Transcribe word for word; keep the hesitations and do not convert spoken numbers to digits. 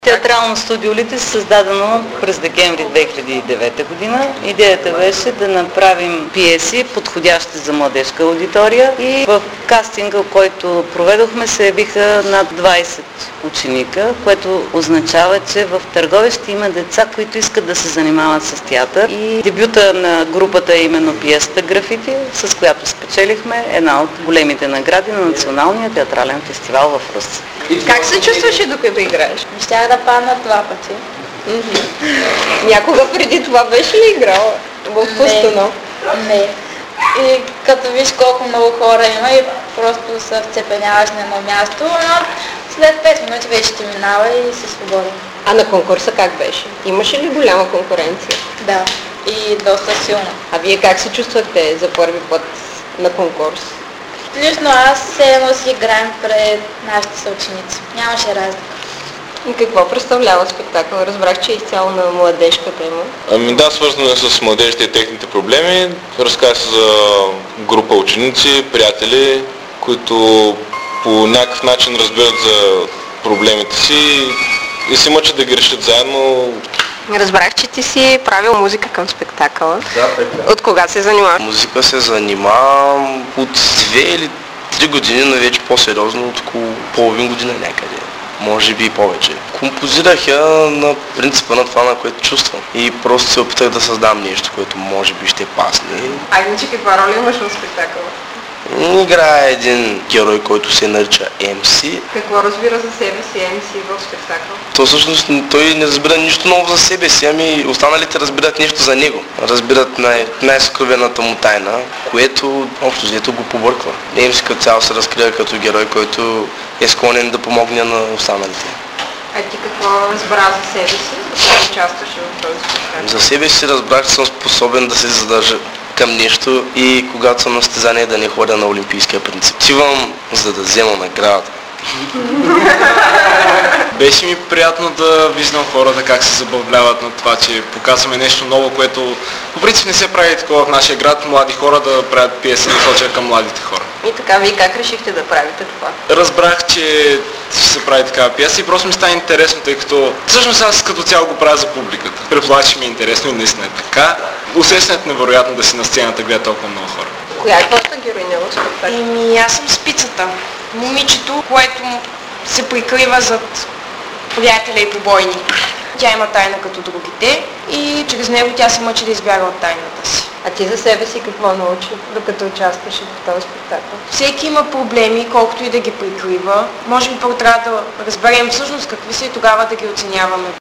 Театрално студио Литис, създадено през декември две хиляди и девета година. Идеята беше да направим пиеси, подходящи за младежка аудитория, и в кастинга, който проведохме, се явиха над двайсет ученика, което означава, че в Търговище има деца, които искат да се занимават с театър. И дебюта на групата е именно пиесата Графити, с която спечелихме една от големите награди на Националния театрален фестивал в Русе. Как се чувстваше докато играеш? Щях да падна два пъти. Mm-hmm. Някога преди това беше ли играла в пустено? Не. Не. И като виж колко много хора има и просто се вцепеняваш на едно място, но след пет минути вече ти минава и си свободен. А на конкурса как беше? Имаше ли голяма конкуренция? Да, и доста силна. А вие как се чувствахте за първи път на конкурс? Лично аз все едно си играем пред нашите съученици. Нямаше разлика. И какво представлява спектакъл? Разбрах, че е изцяло на младежка тема. Ами да, свързано е с младежите и техните проблеми. Разказва се за група ученици, приятели, които по някакъв начин разбират за проблемите си и се мъчат да ги решат заедно. Разбрах, че ти си правил музика към спектакъла. Да, така. От кога се занимаваш? Музика се занимавам от две или три години, но вече по-сериозно от около половин година някъде. Може би и повече. Композирах я на принципа на това, на което чувствам. И просто се опитах да създам нещо, което може би ще пасне. А иначе каква роля имаш в спектакъла? Играе един герой, който се нарича Ем Си. Какво разбира за себе си Ем Си в спектакъл? То всъщност той не разбира нищо ново за себе си, ами останалите разбират нещо за него. Разбират най- най-съкровената му тайна, което общо взето го побърква. Ем Си като цяло се разкрива като герой, който е склонен да помогне на останалите. А ти какво разбра за себе си, да участваш в този спектакъл? За себе си разбрах, че съм способен да се задържа към нещо и когато съм на състезание да не ходя на олимпийския принцип. Отивам, за да взема наградата. Беше ми приятно да виждам хората как се забавляват на това, че показваме нещо ново, което по принцип не се прави такова в нашия град, млади хора да правят пиеса, насочена към младите хора. И така, вие как решихте да правите това? Разбрах, че ще се прави такава пиеса и просто ми стана интересно, тъй като всъщност аз като цяло го правя за публиката. Предполагам, че ми е интересно и наистина е така. Усещането невероятно да си на сцената гледа толкова много хора. Коя е твоята героиня в спектакъл? Еми, аз съм спицата. Момичето, което се прикрива зад приятеля и побойник. Тя има тайна като другите и чрез него тя се мъчи да избяга от тайната си. А ти за себе си какво научи, докато участваш в този спектакъл? Всеки има проблеми, колкото и да ги прикрива. Може би първо трябва да разберем всъщност какви са и тогава да ги оценяваме.